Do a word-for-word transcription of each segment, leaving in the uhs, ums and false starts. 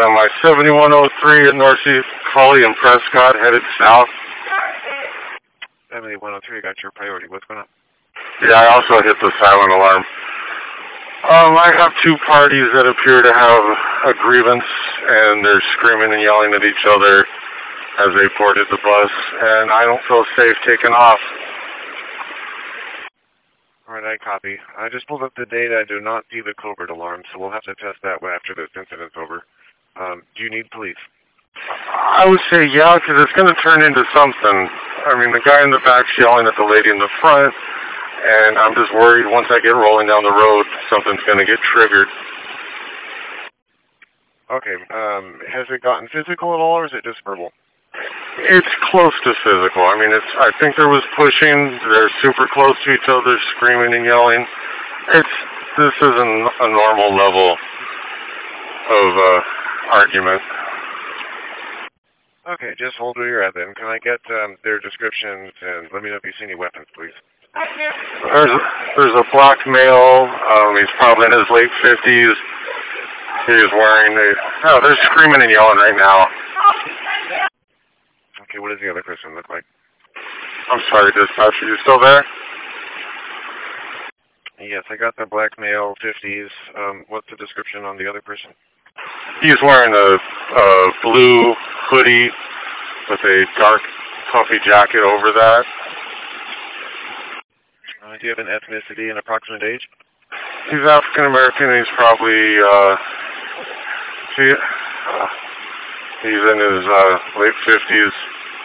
on my seventy-one oh three at Northeast Holly and Prescott, headed south. seventy-one oh three, got your priority. What's going on? Yeah, I also hit the silent alarm. Um, I have two parties that appear to have a grievance, and they're screaming and yelling at each other as they boarded the bus, and I don't feel safe taking off. Alright, I copy. I just pulled up the data. I do not see the covert alarm, so we'll have to test that after this incident's over. Um, do you need police? I would say yeah, because it's going to turn into something. I mean, the guy in the back's yelling at the lady in the front, and I'm just worried once I get rolling down the road, something's going to get triggered. Okay, um, has it gotten physical at all, or is it just verbal? It's close to physical. I mean, it's. I think there was pushing. They're super close to each other, screaming and yelling. It's. This isn't a normal level of uh, argument. Okay, just hold where you're at then. Can I get um, their descriptions and let me know if you see any weapons, please? There's, there's a black male. Um, he's probably in his late fifties. He's wearing a... Oh, they're screaming and yelling right now. Okay, what does the other person look like? I'm sorry, dispatch. Are you still there? Yes, I got the black male, fifties. Um, what's the description on the other person? He's wearing a, a blue hoodie with a dark puffy jacket over that. Uh, do you have an ethnicity and approximate age? He's African American. He's probably uh, he, uh, he's in his uh, late fifties.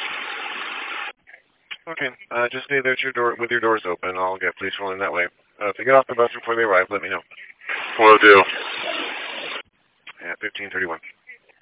Okay, uh, just stay there at your door with your doors open. I'll get police rolling that way. Uh, if you get off the bus before they arrive, let me know. Will do. Yeah, fifteen thirty-one.